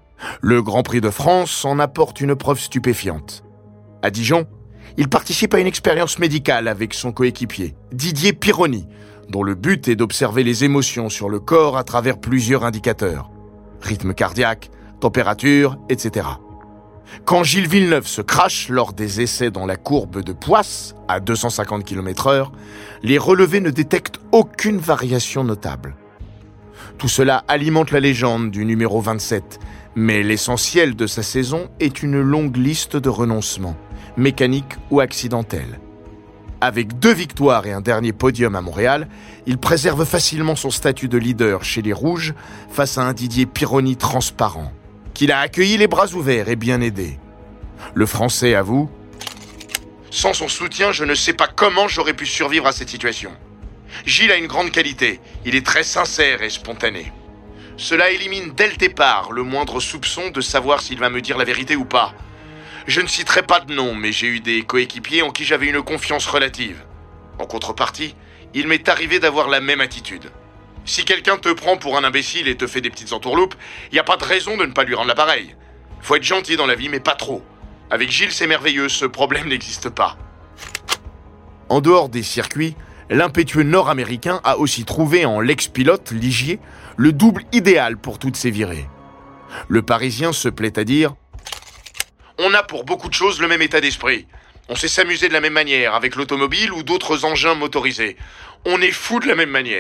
Le Grand Prix de France en apporte une preuve stupéfiante. À Dijon, il participe à une expérience médicale avec son coéquipier, Didier Pironi, dont le but est d'observer les émotions sur le corps à travers plusieurs indicateurs. Rythme cardiaque, température, et cetera. Quand Gilles Villeneuve se crache lors des essais dans la courbe de Poisse, à deux cent cinquante kilomètres heure, les relevés ne détectent aucune variation notable. Tout cela alimente la légende du numéro vingt-sept, mais l'essentiel de sa saison est une longue liste de renoncements, mécaniques ou accidentels. Avec deux victoires et un dernier podium à Montréal, il préserve facilement son statut de leader chez les Rouges face à un Didier Pironi transparent, qu'il a accueilli les bras ouverts et bien aidé. Le Français avoue « Sans son soutien, je ne sais pas comment j'aurais pu survivre à cette situation. Gilles a une grande qualité, il est très sincère et spontané. Cela élimine dès le départ le moindre soupçon de savoir s'il va me dire la vérité ou pas. Je ne citerai pas de nom, mais j'ai eu des coéquipiers en qui j'avais une confiance relative. En contrepartie, il m'est arrivé d'avoir la même attitude. Si quelqu'un te prend pour un imbécile et te fait des petites entourloupes, il n'y a pas de raison de ne pas lui rendre l'appareil. Faut être gentil dans la vie, mais pas trop. Avec Gilles, c'est merveilleux, ce problème n'existe pas. » En dehors des circuits, l'impétueux nord-américain a aussi trouvé en l'ex-pilote Ligier le double idéal pour toutes ses virées. Le Parisien se plaît à dire « On a pour beaucoup de choses le même état d'esprit. On sait s'amuser de la même manière avec l'automobile ou d'autres engins motorisés. On est fou de la même manière. »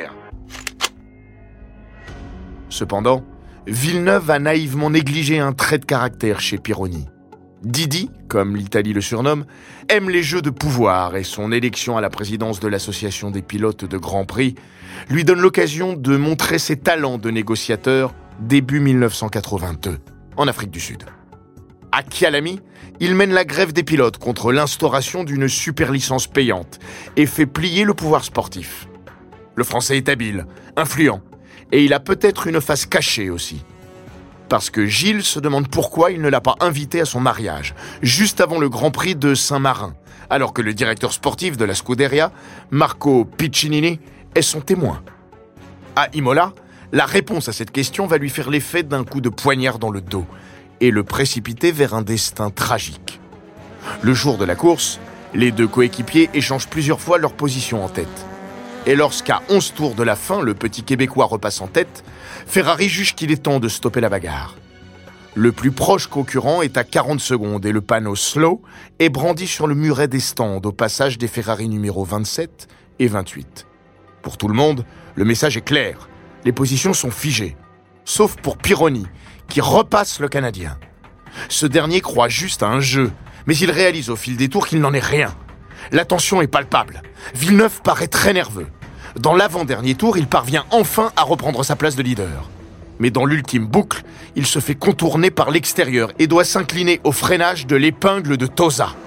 Cependant, Villeneuve a naïvement négligé un trait de caractère chez Pironi. Didi, comme l'Italie le surnomme, aime les jeux de pouvoir et son élection à la présidence de l'association des pilotes de Grand Prix lui donne l'occasion de montrer ses talents de négociateur début mille neuf cent quatre-vingt-deux, en Afrique du Sud. À Kialami, il mène la grève des pilotes contre l'instauration d'une super licence payante et fait plier le pouvoir sportif. Le Français est habile, influent, et il a peut-être une face cachée aussi. Parce que Gilles se demande pourquoi il ne l'a pas invité à son mariage, juste avant le Grand Prix de Saint-Marin, alors que le directeur sportif de la Scuderia, Marco Piccinini, est son témoin. À Imola, la réponse à cette question va lui faire l'effet d'un coup de poignard dans le dos et le précipiter vers un destin tragique. Le jour de la course, les deux coéquipiers échangent plusieurs fois leur position en tête. Et lorsqu'à onze tours de la fin, le petit Québécois repasse en tête, Ferrari juge qu'il est temps de stopper la bagarre. Le plus proche concurrent est à quarante secondes et le panneau slow est brandi sur le muret des stands au passage des Ferrari numéro vingt-sept et vingt-huit. Pour tout le monde, le message est clair. Les positions sont figées. Sauf pour Pironi, qui repasse le Canadien. Ce dernier croit juste à un jeu, mais il réalise au fil des tours qu'il n'en est rien. La tension est palpable. Villeneuve paraît très nerveux. Dans l'avant-dernier tour, il parvient enfin à reprendre sa place de leader. Mais dans l'ultime boucle, il se fait contourner par l'extérieur et doit s'incliner au freinage de l'épingle de Tosa.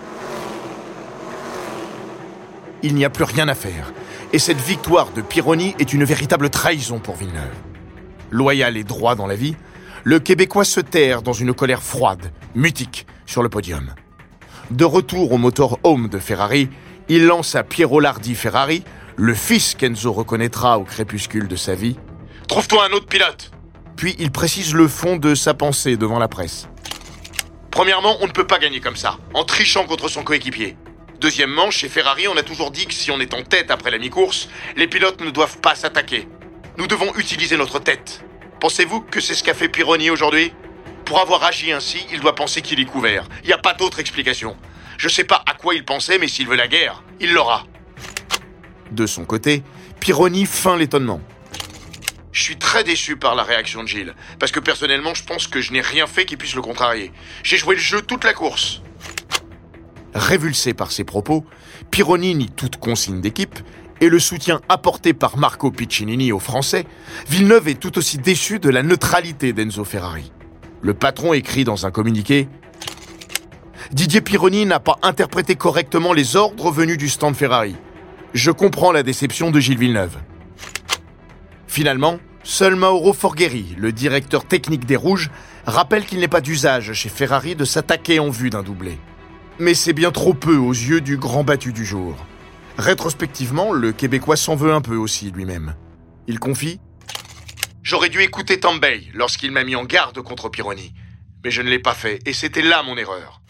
Il n'y a plus rien à faire. Et cette victoire de Pironi est une véritable trahison pour Villeneuve. Loyal et droit dans la vie, le Québécois se terre dans une colère froide, mutique, sur le podium. De retour au motorhome de Ferrari, il lance à Piero Lardi Ferrari, le fils qu'Enzo reconnaîtra au crépuscule de sa vie. « Trouve-toi un autre pilote !» Puis il précise le fond de sa pensée devant la presse. « Premièrement, on ne peut pas gagner comme ça, en trichant contre son coéquipier. Deuxièmement, chez Ferrari, on a toujours dit que si on est en tête après la mi-course, les pilotes ne doivent pas s'attaquer. Nous devons utiliser notre tête. Pensez-vous que c'est ce qu'a fait Pironi aujourd'hui ? Pour avoir agi ainsi, il doit penser qu'il est couvert. Il n'y a pas d'autre explication. Je sais pas à quoi il pensait, mais s'il veut la guerre, il l'aura. » De son côté, Pironi feint l'étonnement. « Je suis très déçu par la réaction de Gilles, parce que personnellement, je pense que je n'ai rien fait qui puisse le contrarier. J'ai joué le jeu toute la course. » Révulsé par ses propos, Pironi nie toute consigne d'équipe et le soutien apporté par Marco Piccinini aux Français, Villeneuve est tout aussi déçu de la neutralité d'Enzo Ferrari. Le patron écrit dans un communiqué « Didier Pironi n'a pas interprété correctement les ordres venus du stand Ferrari. Je comprends la déception de Gilles Villeneuve. » Finalement, seul Mauro Forghieri, le directeur technique des Rouges, rappelle qu'il n'est pas d'usage chez Ferrari de s'attaquer en vue d'un doublé. Mais c'est bien trop peu aux yeux du grand battu du jour. Rétrospectivement, le Québécois s'en veut un peu aussi lui-même. Il confie « J'aurais dû écouter Tambay lorsqu'il m'a mis en garde contre Pironi. Mais je ne l'ai pas fait, et c'était là mon erreur.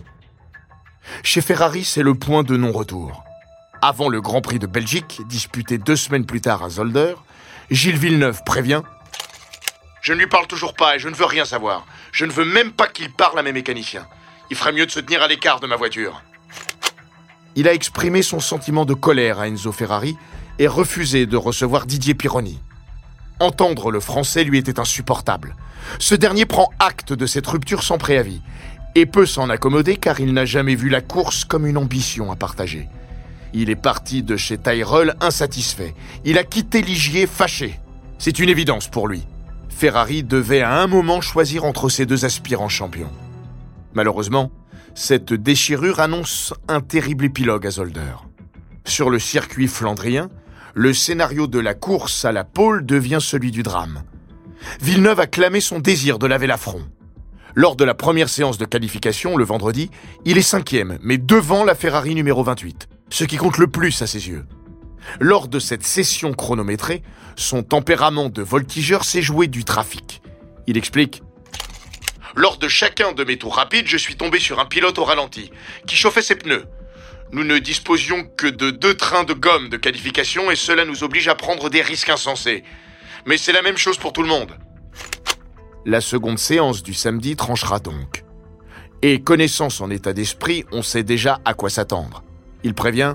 Chez Ferrari, c'est le point de non-retour. Avant le Grand Prix de Belgique, disputé deux semaines plus tard à Zolder, Gilles Villeneuve prévient « Je ne lui parle toujours pas et je ne veux rien savoir. Je ne veux même pas qu'il parle à mes mécaniciens. Il ferait mieux de se tenir à l'écart de ma voiture. » Il a exprimé son sentiment de colère à Enzo Ferrari et refusé de recevoir Didier Pironi. Entendre le français lui était insupportable. Ce dernier prend acte de cette rupture sans préavis et peut s'en accommoder car il n'a jamais vu la course comme une ambition à partager. Il est parti de chez Tyrrell insatisfait. Il a quitté Ligier fâché. C'est une évidence pour lui. Ferrari devait à un moment choisir entre ces deux aspirants champions. Malheureusement, cette déchirure annonce un terrible épilogue à Zolder. Sur le circuit flandrien, le scénario de la course à la pole devient celui du drame. Villeneuve a clamé son désir de laver l'affront. Lors de la première séance de qualification, le vendredi, il est cinquième, mais devant la Ferrari numéro vingt-huit, ce qui compte le plus à ses yeux. Lors de cette session chronométrée, son tempérament de voltigeur s'est joué du trafic. Il explique « Lors de chacun de mes tours rapides, je suis tombé sur un pilote au ralenti, qui chauffait ses pneus. Nous ne disposions que de deux trains de gomme de qualification et cela nous oblige à prendre des risques insensés. Mais c'est la même chose pour tout le monde. » La seconde séance du samedi tranchera donc. Et connaissant son état d'esprit, on sait déjà à quoi s'attendre. Il prévient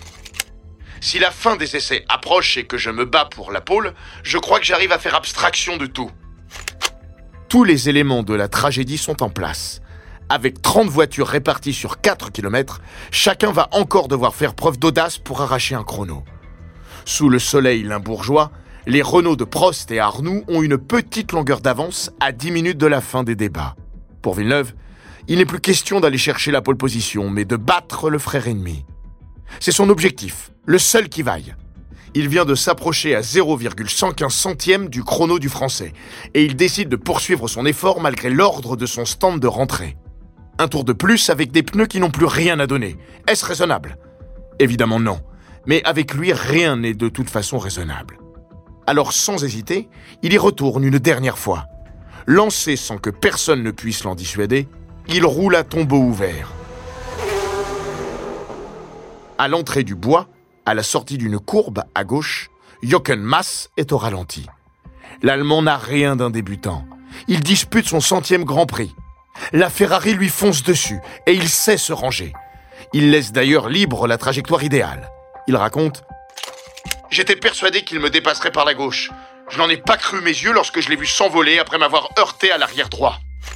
« Si la fin des essais approche et que je me bats pour la pole, je crois que j'arrive à faire abstraction de tout. » Tous les éléments de la tragédie sont en place. Avec trente voitures réparties sur quatre kilomètres, chacun va encore devoir faire preuve d'audace pour arracher un chrono. Sous le soleil limbourgeois, les Renault de Prost et Arnoux ont une petite longueur d'avance à dix minutes de la fin des débats. Pour Villeneuve, il n'est plus question d'aller chercher la pole position, mais de battre le frère ennemi. C'est son objectif, le seul qui vaille. Il vient de s'approcher à zéro virgule cent quinze centièmes du chrono du Français, et il décide de poursuivre son effort malgré l'ordre de son stand de rentrée. Un tour de plus avec des pneus qui n'ont plus rien à donner. Est-ce raisonnable ? Évidemment non, mais avec lui, rien n'est de toute façon raisonnable. Alors sans hésiter, il y retourne une dernière fois. Lancé sans que personne ne puisse l'en dissuader, il roule à tombeau ouvert. À l'entrée du bois, à la sortie d'une courbe à gauche, Jochen Mass est au ralenti. L'Allemand n'a rien d'un débutant. Il dispute son centième Grand Prix. La Ferrari lui fonce dessus et il sait se ranger. Il laisse d'ailleurs libre la trajectoire idéale. Il raconte « J'étais persuadé qu'il me dépasserait par la gauche. Je n'en ai pas cru mes yeux lorsque je l'ai vu s'envoler après m'avoir heurté à l'arrière droit. »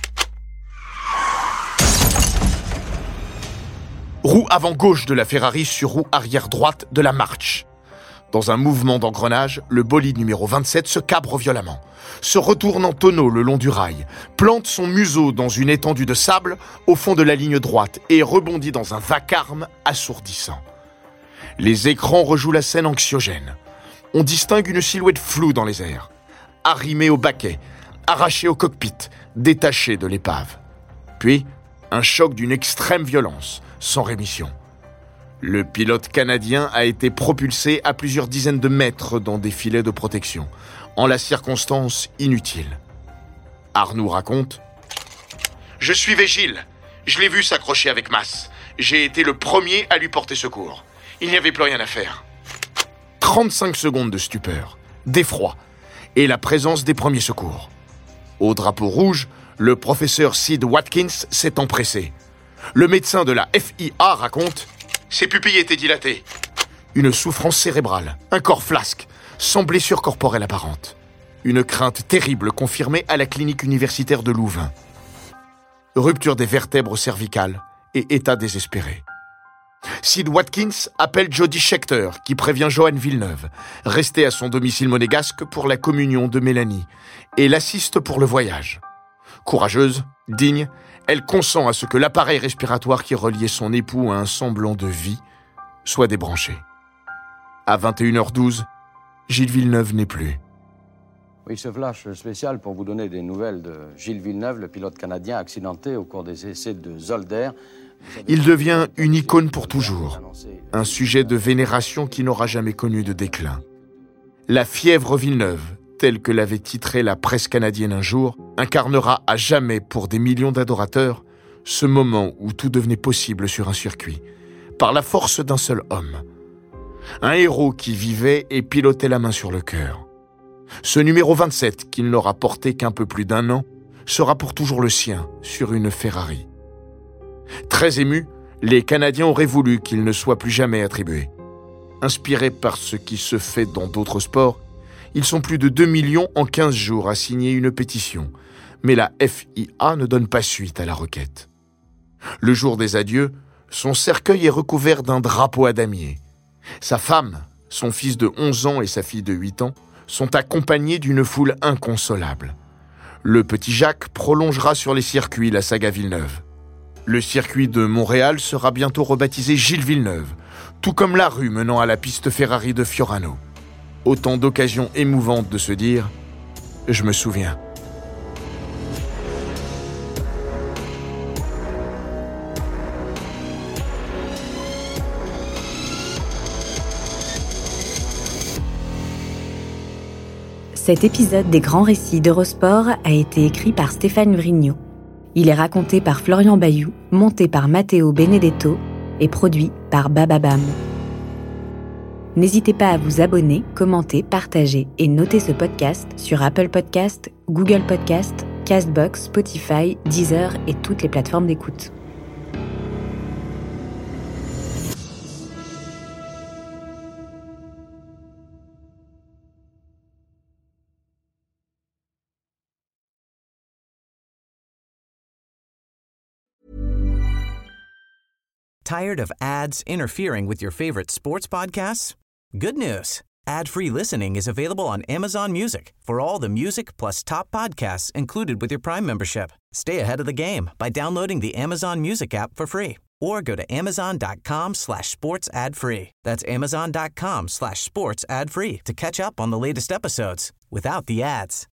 Roue avant gauche de la Ferrari sur roue arrière droite de la March. Dans un mouvement d'engrenage, le bolide numéro vingt-sept se cabre violemment, se retourne en tonneau le long du rail, plante son museau dans une étendue de sable au fond de la ligne droite et rebondit dans un vacarme assourdissant. Les écrans rejouent la scène anxiogène. On distingue une silhouette floue dans les airs, arrimée au baquet, arrachée au cockpit, détachée de l'épave. Puis, un choc d'une extrême violence, sans rémission. Le pilote canadien a été propulsé à plusieurs dizaines de mètres dans des filets de protection, en la circonstance inutile. Arnoux raconte « Je suivais Gilles. Je l'ai vu s'accrocher avec Mass. J'ai été le premier à lui porter secours. Il n'y avait plus rien à faire. » trente-cinq secondes de stupeur, d'effroi et la présence des premiers secours. Au drapeau rouge, le professeur Sid Watkins s'est empressé. Le médecin de la F I A raconte « Ses pupilles étaient dilatées. » Une souffrance cérébrale, un corps flasque, sans blessure corporelle apparente. Une crainte terrible confirmée à la clinique universitaire de Louvain. Rupture des vertèbres cervicales et état désespéré. Sid Watkins appelle Jody Scheckter, qui prévient Johan Villeneuve, resté à son domicile monégasque pour la communion de Mélanie, et l'assiste pour le voyage. Courageuse, digne, elle consent à ce que l'appareil respiratoire qui reliait son époux à un semblant de vie soit débranché. À vingt et une heures douze, Gilles Villeneuve n'est plus. Oui, ce flash spécial pour vous donner des nouvelles de Gilles Villeneuve, le pilote canadien accidenté au cours des essais de Zolder. Il devient une icône pour toujours, un sujet de vénération qui n'aura jamais connu de déclin. La fièvre Villeneuve tel que l'avait titré la presse canadienne un jour, incarnera à jamais pour des millions d'adorateurs ce moment où tout devenait possible sur un circuit, par la force d'un seul homme. Un héros qui vivait et pilotait la main sur le cœur. Ce numéro vingt-sept, qu'il n'aura porté qu'un peu plus d'un an, sera pour toujours le sien sur une Ferrari. Très émus, les Canadiens auraient voulu qu'il ne soit plus jamais attribué. Inspirés par ce qui se fait dans d'autres sports, ils sont plus de deux millions en quinze jours à signer une pétition, mais la F I A ne donne pas suite à la requête. Le jour des adieux, son cercueil est recouvert d'un drapeau à damier. Sa femme, son fils de onze ans et sa fille de huit ans sont accompagnés d'une foule inconsolable. Le petit Jacques prolongera sur les circuits la saga Villeneuve. Le circuit de Montréal sera bientôt rebaptisé Gilles Villeneuve, tout comme la rue menant à la piste Ferrari de Fiorano. Autant d'occasions émouvantes de se dire « Je me souviens ». Cet épisode des Grands Récits d'Eurosport a été écrit par Stéphane Vrignot. Il est raconté par Florian Bayou, monté par Matteo Benedetto et produit par Bababam. N'hésitez pas à vous abonner, commenter, partager et noter ce podcast sur Apple Podcasts, Google Podcasts, Castbox, Spotify, Deezer et toutes les plateformes d'écoute. Tired of ads interfering with your favorite sports podcasts? Good news. Ad-free listening is available on Amazon Music for all the music plus top podcasts included with your Prime membership. Stay ahead of the game by downloading the Amazon Music app for free or go to amazon.com slash sports ad free. That's amazon.com slash sports ad free to catch up on the latest episodes without the ads.